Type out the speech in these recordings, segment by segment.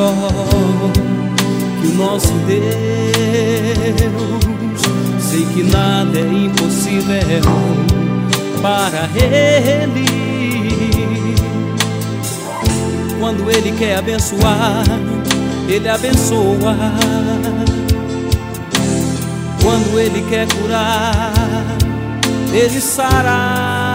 maior que o nosso Deus. Sei que nada é impossível para Ele. Quando Ele quer abençoar, Ele abençoa. Quando Ele quer curar, Ele sara.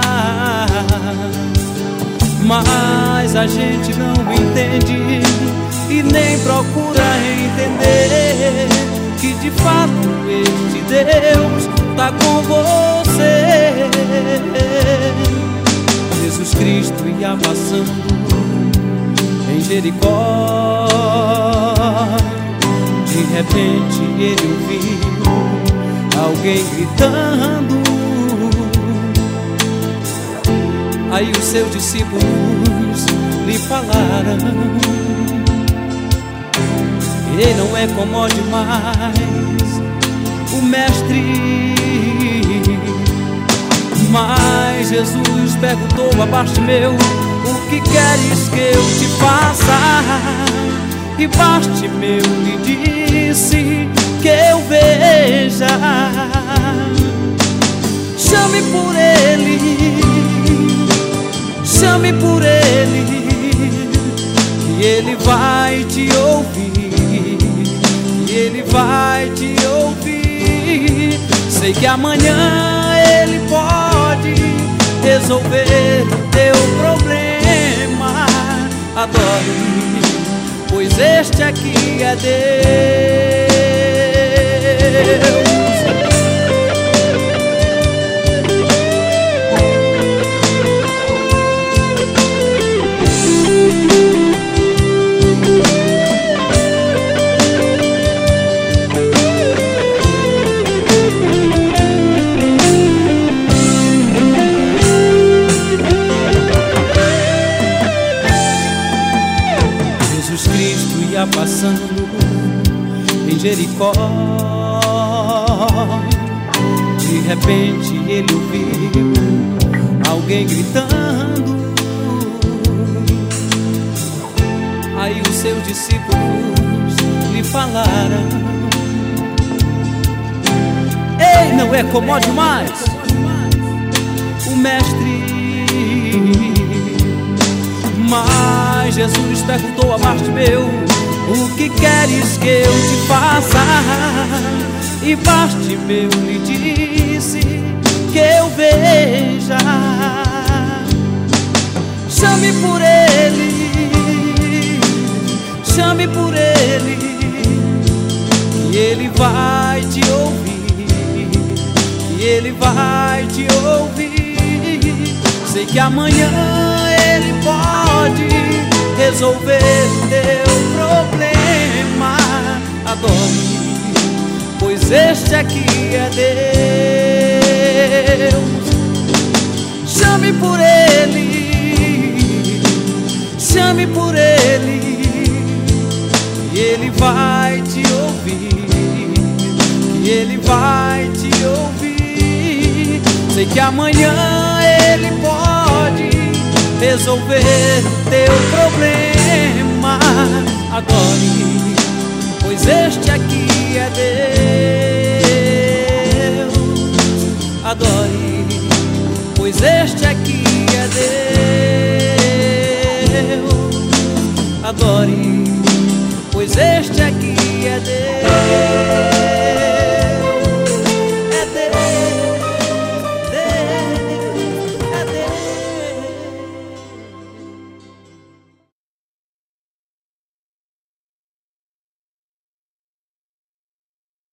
Mas a gente não entende e nem procura entender que de fato este Deus tá com você. Jesus Cristo ia passando em Jericó. De repente ele ouviu alguém gritando. Aí os seus discípulos lhe falaram: ele não é comum demais, o mestre. Mas Jesus perguntou a Bartimeu: o que queres que eu te faça? E Bartimeu lhe disse: que eu veja. Chame por ele, chame por ele, que ele vai te ouvir, que ele vai te ouvir. Sei que amanhã ele pode resolver o teu problema. Adore, pois este aqui é Deus. Passando em Jericó, de repente ele ouviu alguém gritando. Aí os seus discípulos lhe falaram: ei, não é comum demais, o mestre. Mas Jesus perguntou a Bartimeu: o que queres que eu te faça? E Bartimeu lhe disse: que eu veja. Chame por ele, chame por ele, e ele vai te ouvir, e ele vai te ouvir. Sei que amanhã ele pode resolver teu problema. Adore, pois este aqui é Deus. Chame por ele, chame por ele, e ele vai te ouvir, e ele vai te ouvir. Sei que amanhã ele pode resolver teu problema. Adore, pois este aqui é Deus. Adore, pois este aqui é Deus. Adore, pois este aqui é Deus.